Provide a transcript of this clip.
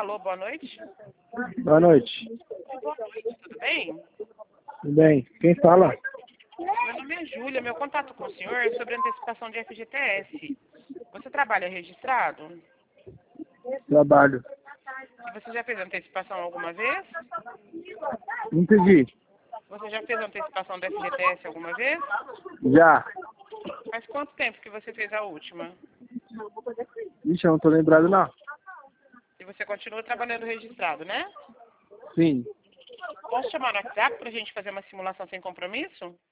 Alô, boa noite. Boa noite. Boa noite, tudo bem? Tudo bem? Quem fala? Meu nome é Júlia, meu contato com o senhor é sobre antecipação de FGTS. Você trabalha registrado? Trabalho. E você já fez antecipação alguma vez? Não entendi. Você já fez antecipação do FGTS alguma vez? Já. Faz quanto tempo que você fez a última? Ixi, eu não tô lembrado não. E você continua trabalhando registrado, né? Sim. Posso chamar no WhatsApp para a gente fazer uma simulação sem compromisso?